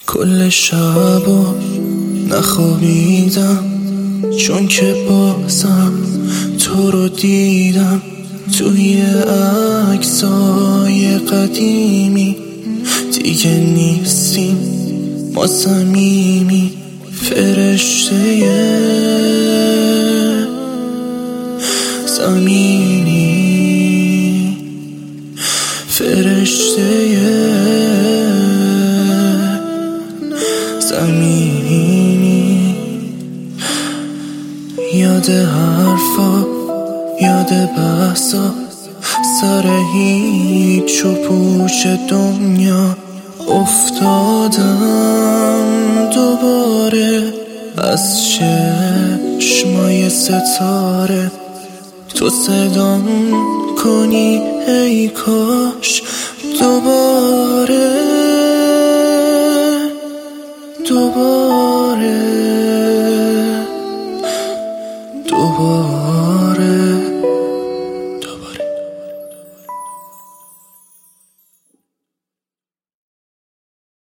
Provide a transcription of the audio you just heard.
کل شبو نخوابیدم چون که بازم تو رو دیدم توی عکسای قدیمی. دیگه نیستیم ما صمیمی، فرشته زمینی، فرشته زمینی. یاد حرفا، یاد بحثا، سر هیچ و پوچ دنیا افتادم دوباره از چشمای ستاره. تو صدام کنی ای کاش دوباره دوباره دوباره.